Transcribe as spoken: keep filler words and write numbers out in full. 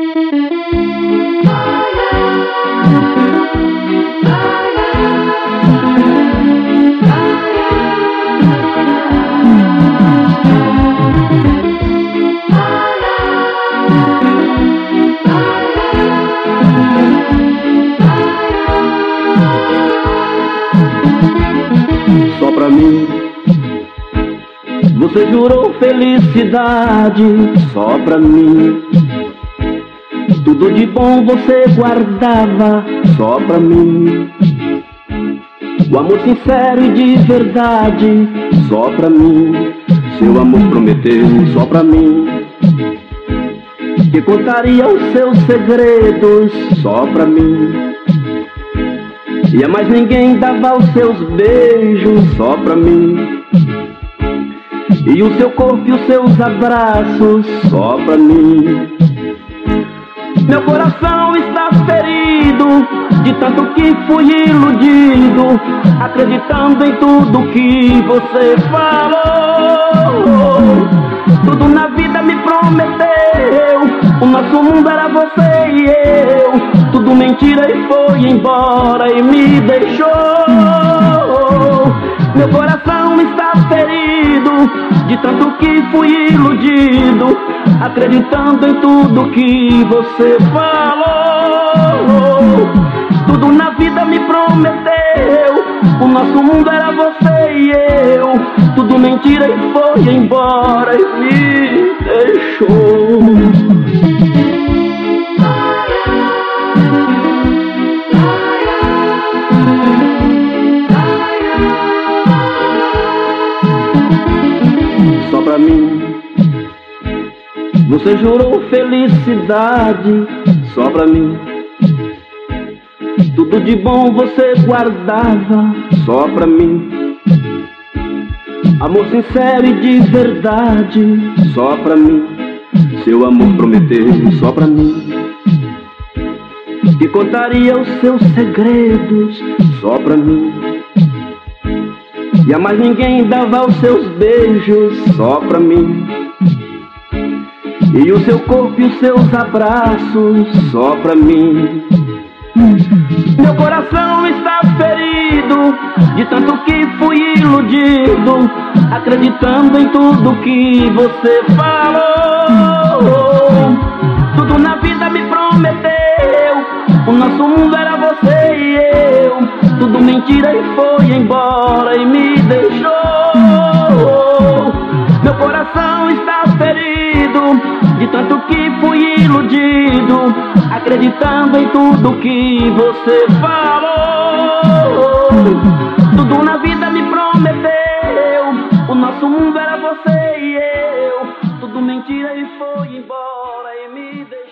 Só pra mim você jurou felicidade, só pra mim. Tudo de bom você guardava, só pra mim. O amor sincero e de verdade, só pra mim. Seu amor prometeu, só pra mim, que contaria os seus segredos, só pra mim. E a mais ninguém dava os seus beijos, só pra mim. E o seu corpo e os seus abraços, só pra mim. Meu coração está ferido de tanto que fui iludido, acreditando em tudo que você falou. Tudo na vida me prometeu, o nosso mundo era você e eu. Tudo mentira e foi embora e me deixou. Meu coração está ferido de tanto que fui iludido, acreditando em tudo que você falou. Tudo na vida me prometeu, o nosso mundo era você e eu. Tudo mentira e foi embora e me deixou. Só pra mim você jurou felicidade, só pra mim. Tudo de bom você guardava, só pra mim. Amor sincero e de verdade, só pra mim. Seu amor prometeu, só pra mim, que contaria os seus segredos, só pra mim. E a mais ninguém dava os seus beijos, só pra mim. E o seu corpo e os seus abraços, só pra mim. Meu coração está ferido de tanto que fui iludido, acreditando em tudo que você falou. Tudo na vida me prometeu, o nosso mundo era você e eu. Tudo mentira e foi embora e me deixou. Meu coração está ferido de tanto que fui iludido, acreditando em tudo que você falou. Tudo na vida me prometeu, o nosso mundo era você e eu. Tudo mentira e foi embora e me deixou.